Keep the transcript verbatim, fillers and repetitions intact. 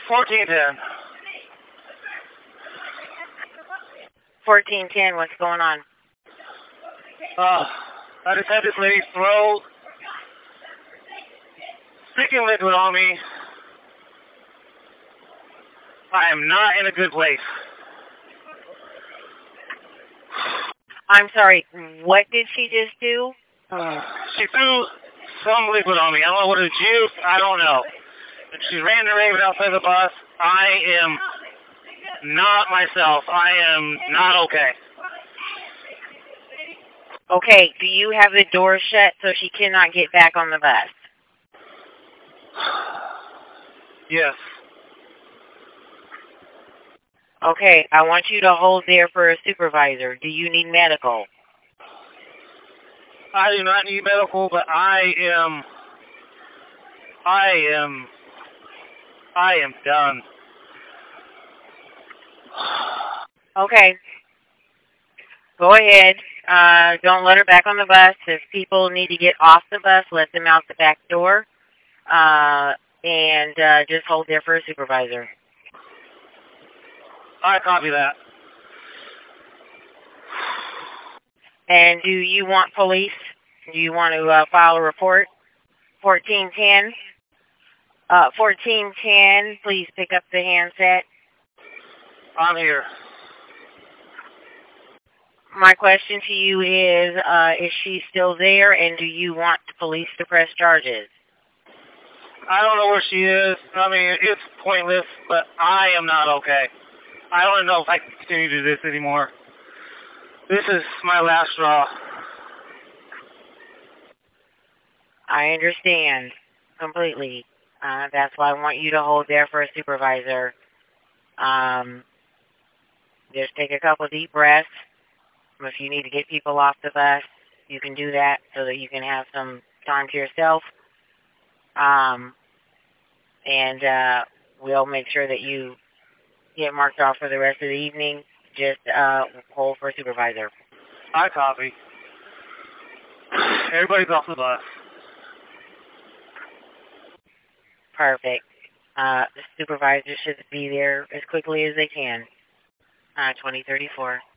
fourteen ten. fourteen ten, what's going on? Uh, I just had this lady throw sticking liquid on me. I am not in a good place. I'm sorry, what did she just do? Uh, she threw some liquid on me. I don't know what it was, juice. I don't know. She ran the raven outside the bus. I am not myself. I am not okay. Okay, do you have the door shut so she cannot get back on the bus? Yes. Okay, I want you to hold there for a supervisor. Do you need medical? I do not need medical, but I am, I am, I am done. Okay. Go ahead. Uh, don't let her back on the bus. If people need to get off the bus, let them out the back door. Uh, and uh, just hold there for a supervisor. I copy that. And do you want police? Do you want to uh, file a report? fourteen ten. Uh, fourteen ten, please pick up the handset. I'm here. My question to you is, uh, is she still there, and do you want the police to press charges? I don't know where she is. I mean, it's pointless, but I am not okay. I don't know if I can continue to do this anymore. This is my last straw. I understand completely. Uh, that's why I want you to hold there for a supervisor. Um, just take a couple deep breaths. If you need to get people off the bus, you can do that so that you can have some time to yourself. Um, and uh, we'll make sure that you get marked off for the rest of the evening. Just uh, hold for a supervisor. I copy. Everybody's off the bus. Perfect. Uh, the supervisor should be there as quickly as they can. Uh, twenty thirty-four.